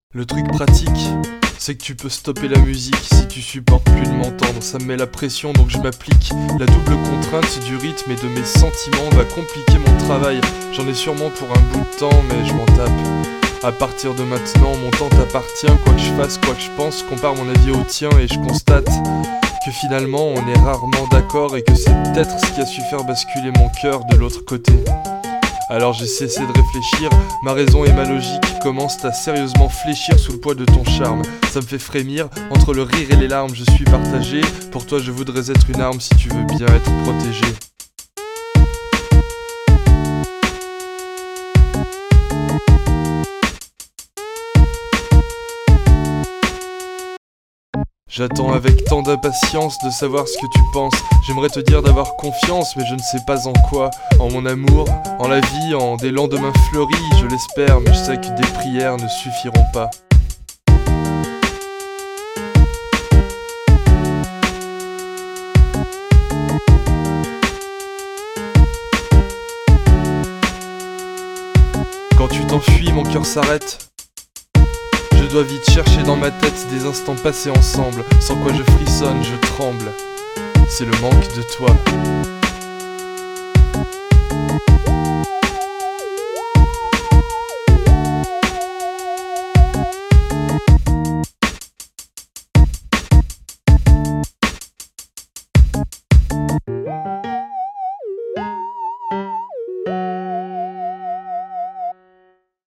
Le truc pratique, c'est que tu peux stopper la musique si tu supportes plus de m'entendre. Ça me met la pression donc je m'applique. La double contrainte du rythme et de mes sentiments va compliquer mon travail. J'en ai sûrement pour un bout de temps mais je m'en tape. À partir de maintenant, mon temps t'appartient. Quoi que je fasse, quoi que je pense, compare mon avis au tien et je constate que finalement on est rarement d'accord et que c'est peut-être ce qui a su faire basculer mon cœur de l'autre côté. Alors j'ai cessé de réfléchir, ma raison et ma logique commencent à sérieusement fléchir sous le poids de ton charme. Ça me fait frémir, entre le rire et les larmes je suis partagé. Pour toi je voudrais être une arme si tu veux bien être protégé. J'attends avec tant d'impatience de savoir ce que tu penses. J'aimerais te dire d'avoir confiance, mais je ne sais pas en quoi. En mon amour, en la vie, en des lendemains fleuris, je l'espère, mais je sais que des prières ne suffiront pas. Quand tu t'enfuis, mon cœur s'arrête. Je dois vite chercher dans ma tête des instants passés ensemble, sans quoi je frissonne, je tremble. C'est le manque de toi.